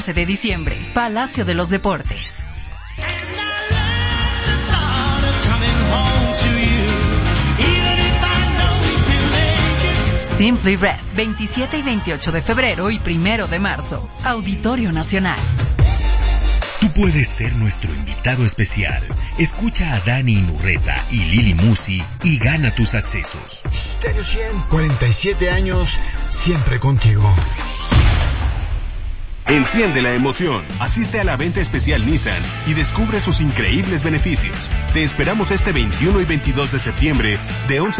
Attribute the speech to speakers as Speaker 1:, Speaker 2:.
Speaker 1: de diciembre, Palacio de los Deportes. Simply Red, 27 y 28 de febrero y 1 de marzo, Auditorio Nacional.
Speaker 2: Tú puedes ser nuestro invitado especial. Escucha a Dani Inurreta y Lili Musi y gana tus accesos.
Speaker 3: Stereo 100, 47 años, siempre contigo.
Speaker 4: Enciende la emoción. Asiste a la venta especial Nissan y descubre sus increíbles beneficios. Te esperamos este 21 y 22 de septiembre de 11